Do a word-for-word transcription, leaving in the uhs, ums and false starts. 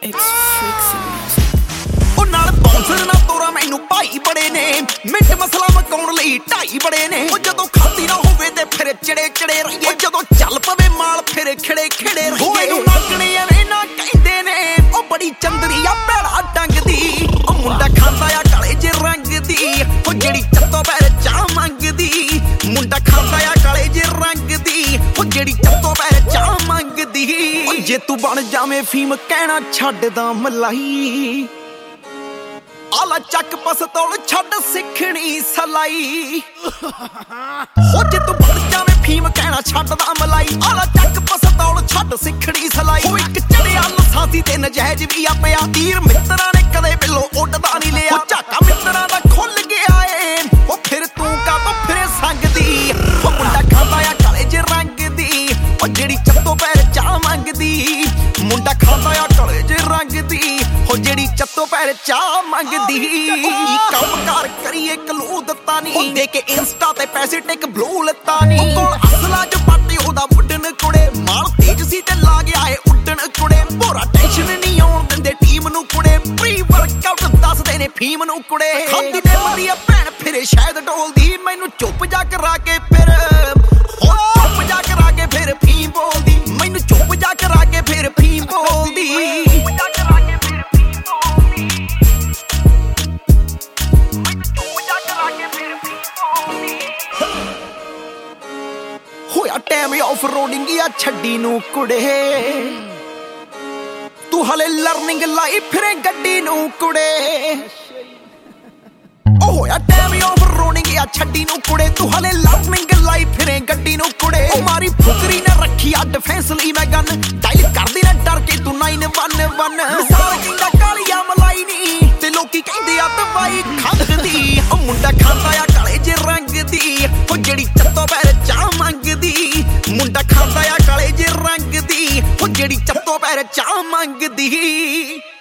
It's fixing music. ਉਹ ਨਾਲ bouncer ਨਾ ਤੋਰਾ ਮੈਨੂੰ ਭਾਈ ਬੜੇ ਨੇ ਮਿੰਟ ਮਸਲਾ ਮਕਾਉਣ ਲਈ ਢਾਈ ਬੜੇ ਨੇ ਉਹ ਜਦੋਂ ਖਾਤੀ ਨਾ ਹੋਵੇ ਤੇ ਫਿਰ ਚੜੇ ਚੜੇ ਰਹੀਏ ਜਦੋਂ ਚੱਲ ਪਵੇ ਮਾਲ ਫਿਰ ਖੜੇ ਖੜੇ ਰਹੀਏ ਨੂੰ ਨਾਗਣੇ ਐਵੇਂ ਨਾ ਕਹਿੰਦੇ ਨੇ ਉਹ ਬੜੀ ਚੰਦਰੀ ਆ ਭੈੜਾ ਡੰਗ ਦੀ ਉਹ ਮੁੰਡਾ ਖਾਂਦਾ ਆ ਕਾਲੇ ਜੇ ਰੰਗ ਦੀ ਉਹ ਜਿਹੜੀ ਚੱਤੋ ਪੈਰ ਚਾਹ ਮੰਗਦੀ ਮੁੰਡਾ ਖਾਂਦਾ ਆ ਕਾਲੇ ਜੇ ਰੰਗ ਦੀ ਉਹ ਜਿਹੜੀ ਚੱਤੋ ਪੈਰ ਚਾਹ ਮੰਗਦੀ ਜੇ ਤੂੰ ਬਣ ਜਾਵੇਂ ਫੀਮ ਕਹਿਣਾ ਛੱਡਦਾ ਮਲਾਈ ਆਲਾ ਚੱਕ ਪਸਤੌਲ ਛੱਡ ਸਿੱਖਣੀ ਸਲਾਈ ਹੋ ਜੇ ਤੂੰ ਬਣ ਜਾਵੇਂ ਫੀਮ ਕਹਿਣਾ ਛੱਡਦਾ ਮਲਾਈ ਆਲਾ ਚੱਕ ਪਸਤੌਲ ਛੱਡ ਸਿੱਖਣੀ ਸਲਾਈ ਉਹ ਇੱਕ ਚੜਿਆ ਲਸਾਤੀ ਤੇ ਨਜਾਇਜ਼ ਵੀ ਆ ਪਿਆ ਤੀਰ ਮਿੱਤਰਾਂ ਨੇ ਕਦੇ ਬਿੱਲੋ ਉੱਡਦਾ ਨਹੀਂ ਲਿਆ ਉਹ ਝਾਕਾ ਮਿੱਤਰਾਂ ਦਾ ਖੁੱਲ ਗਿਆ ਏ ਉਹ ਫਿਰ ਤੂੰ ਕਾਹਤੋਂ ਫਿਰੇ ਸੰਗਦੀ ਉਹ ਮੁੰਡਾ ਖਾਂਦਾ ਆ ਕਾਲੇ ਜੇ ਰੰਗ ਦੀ ਉਹ ਜਿਹੜੀ ਚੱਤੋ ਪੈਰ ਚਾਹ ਮੰਗਦੀ ਮੁੰਡਾ ਖਾਂਦਾ ਆ ਕਾਲੇ ਜੇ ਰੰਗ ਦੀ ਉਹ ਜਿਹੜੀ ਚੱਤੋ ਪੈਰ ਚਾਹ ਮੰਗਦੀ ਕੰਮ ਕਾਰ ਕਰੀਏ ਕਲੂ ਦਿੱਤਾ ਨਹੀਂ ਦੇ ਕੇ ਇੰਸਟਾ ਤੇ ਪੈਸੇ ਟਿਕ ਬਲੂ ਲੱਤਾ ਨਹੀਂ ਕੋਲ ਅਸਲਾ ਜੋ ਪਾਟੀ ਉਹਦਾ ਮੁੱਢਣ ਕੁੜੇ ਮਾਲ ਤੇਜ ਸੀ ਤੇ ਲਾ ਗਿਆ ਏ ਉੱਡਣ ਕੁੜੇ ਭੋਰਾ ਟੈਨਸ਼ਨ ਨਹੀਂ ਆਉਣ ਦਿੰਦੇ ਟੀਮ ਨੂੰ ਕੁੜੇ ਪ੍ਰੀ ਵਰਕਆਊਟ ਦੱਸਦੇ ਨੇ ਫੀਮ ਨੂੰ ਕੁੜੇ ਖਾਂਦੀ ਤੇ ਮਰੀ ਆ ਭੈਣ ਫਿਰੇ ਸ਼ਾਇਦ ਢੋਲਦੀ ਮੈਨੂੰ ਚੁੱਪ ਜਾ ਕਰਾ ਕੇ ਫਿਰ ਹੋ ਚੁੱਪ ਜਾ ਕਰਾ ਕੇ ਫਿਰ ਫੀਮ ਬੋਲਦੀ ਮੈਨੂੰ ਚੁੱਪ ਜਾ ਕਰਾ ਕੇ ਫਿਰ ਫੀਮ ਬੋਲਦੀ ਹੋਇਆ ਟਾਈਮ ਆਫ ਰੋਡਿੰਗ ਆ ਛੱਡੀ ਨੂੰ ਕੁੜੇ ਤੂੰ ਹਲੇ ਲਰਨਿੰਗ ਲਾਈ ਫਿਰੇ ਗੱਡੀ ਨੂੰ ਕੁੜੇ ਉਹ ਹੋਇਆ ਟਾਈਮ ਆਫ ਰੋਡਿੰਗ ਆ ਛੱਡੀ ਨੂੰ ਕੁੜੇ ਤੂੰ ਹਲੇ ਲਰਨਿੰਗ ਲਾਈ ਫਿਰੇ ਗੱਡੀ ਨੂੰ ਕੁੜੇ ਉਹ ਮਾਰੀ ਫੁਕਰੀ ਨਾ ਰੱਖੀ ਆ ਡਿਫੈਂਸ ਲਈ ਮੈਂ ਗਨ ਟਾਈਲ ਕਰਦੀ ਨਾ ਡਰ ਕੇ ਤੂੰ ਨਾਈਨ ਵਨ ਵਨ ਮਿਸਾਲ ਕਹਿੰਦਾ ਕਾਲੀਆ ਮਲਾਈ ਨਹੀਂ ਤੇ ਲੋਕੀ ਕਹਿੰਦੇ ਆ ਦਵਾਈ ਖੰਗਦੀ ਉਹ ਮੁੰਡਾ ਖਾਂਦਾ ਆ ਕਾਲੇ ਜੇ ਰੰਗ ਦੀ ਉਹ ਜਿਹੜੀ ਚੱਤੋ ਪੈਰ ਚਾਹ ਮੰਗਦੀ ਮੁੰਡਾ ਖਾਂਦਾ ਆ ਕਾਲੇ ਜੇ ਰੰਗ ਦੀ ਉਹ ਜਿਹੜੀ ਚੱਤੋ ਪੈਰ ਚਾਹ ਮੰਗਦੀ